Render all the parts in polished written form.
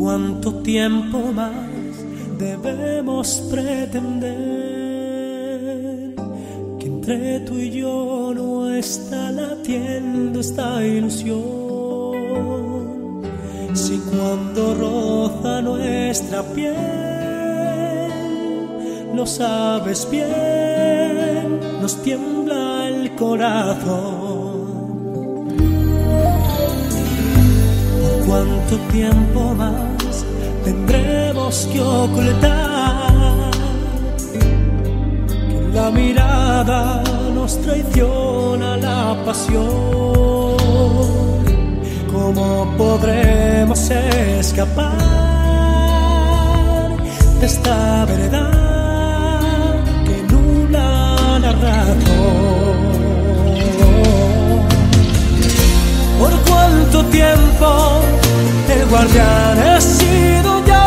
¿Cuánto tiempo más debemos pretender que entre tú y yo no está latiendo esta ilusión? Si cuando roza nuestra piel, lo sabes bien, nos tiembla el corazón. ¿Por cuánto tiempo más tendremos que ocultar que la mirada nos traiciona la pasión? ¿Cómo podremos escapar de esta verdad que nubla la razón? ¿Por cuánto tiempo el guardián he sido yo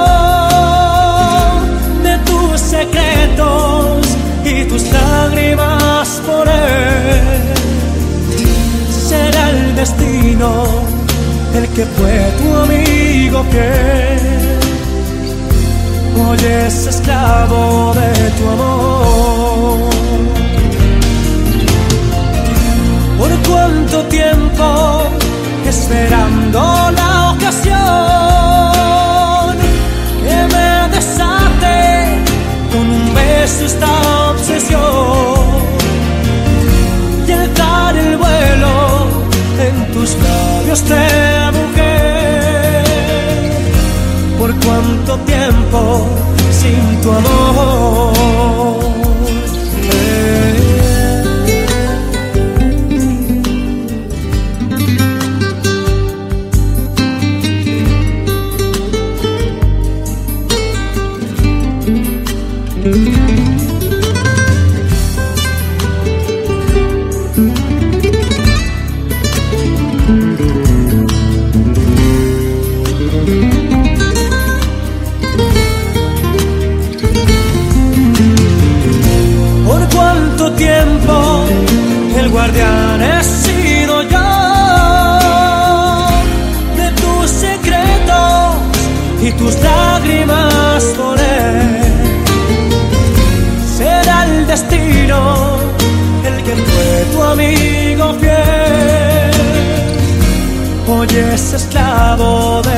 de tus secretos y tus lágrimas por él? Será el destino el que fue tu amigo fiel. Hoy es esclavo de tu amor. ¿Por cuánto tiempo esperando la ocasión que me desate con un beso esta obsesión y alzar el vuelo en tus labios de mujer? ¿Por cuánto tiempo sin tu amor? ¿Por cuánto tiempo el guardián he sido yo de tus secretos y tus lágrimas por él? Será el destino el que fue tu amigo fiel. Hoy es esclavo de